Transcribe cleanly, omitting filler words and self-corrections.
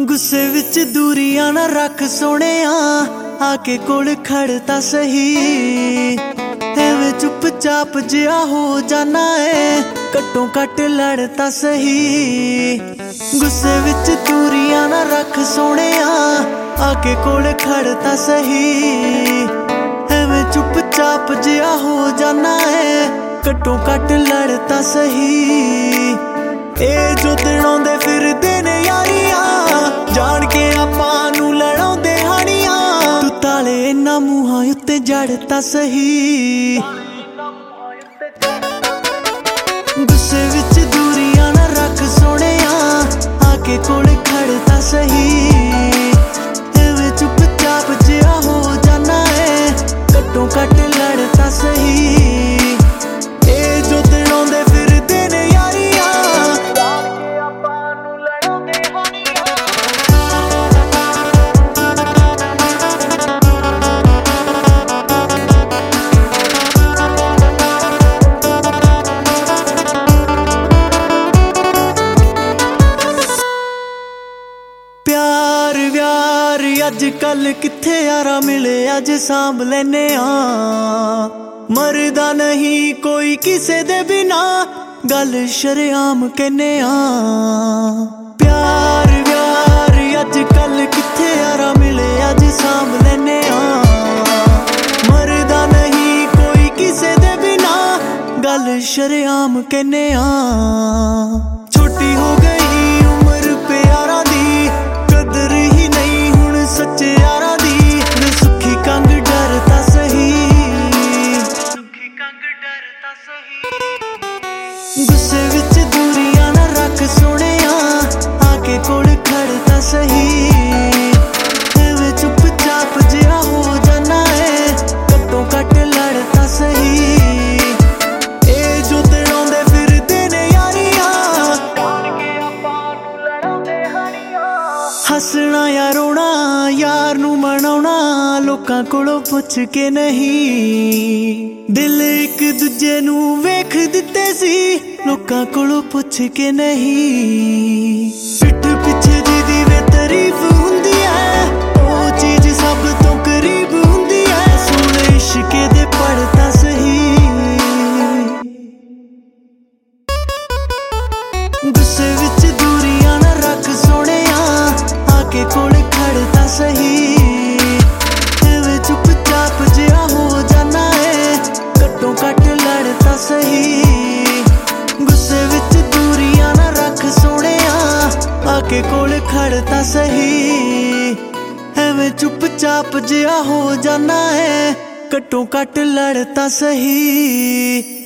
गुस्से विच दूरियां ना रख सोहणिया, आके कोल खड़ तां सही। एवें चुपचाप जिहा हो जाना है, घट्टों घट लड़ तां सही। गुस्से विच दूरियां ना रख सोहणिया, आके कोल खड़ तां सही। एवें चुपचाप जिहा हो जाना है, घट्टों घट लड़ तां सही। ए जो दिन आउंदे फिरदे ने यारियां, जान के आपां नूं लड़ाउंदे हानियां। तू ताले इन्हां मूहां उत्ते जड़ तां सही। गुस्से विच दूरियां ना रख सोहणिया, आके कोल खड़ तां सही। एवें चुपचाप जिहा हो जाना है, घट्टों घट लड़ तां सही। ए जो दिन आउंदे फिरदे ने यारियां, प्यार व्यार अजकल किथे यारा मिले, अज सांभ लैने मरदा नहीं कोई किसे दे बिना, गल शरेआम कहने प्यार व्यार अजकल किथे यारा मिले, अज सांभ लैने मरदा नहीं कोई किसे दे बिना, गल शरेआम कहने छोटी हो गई उम्र प्यारा दी, कदर ही नहीं हुण सच्चे यारा दी। वे सुखी कंग डर तां सही, सुखी कंग डर तां सही। गुस्से विच दूरियां ना रख सोहणिया, आके कोल खड़ तां सही। एवें चुपचाप जिहा हो जाना है, घट्टों घट लड़ तां सही। ए जो दिन आउंदे फिरदे ने यारियां, हसना या रोना यार नूं मनाउणा, लोकां कोलों पुछ के नहीं। दिल एक दूजे नूं वेख दित्ते सी, लोकां कोलों पुछ के नहीं। पिठ पिछे जिहदी वे तारीफ हुंदी है, ओह चीज सब तों करीब हुंदी है। सोहणे इश्के दे पढ़ तां सही। गुस्से विच दूरियां ना रख सोहणिया, आके कोल खड़ तां सही। एवें चुपचाप जिहा हो जाना है, घट्टों घट लड़ तां सही। गुस्से विच दूरियां ना रख सोहणिया, आके कोल खड़ तां सही। एवें चुपचाप जिहा हो जाना है, घट्टों घट लड़ तां सही।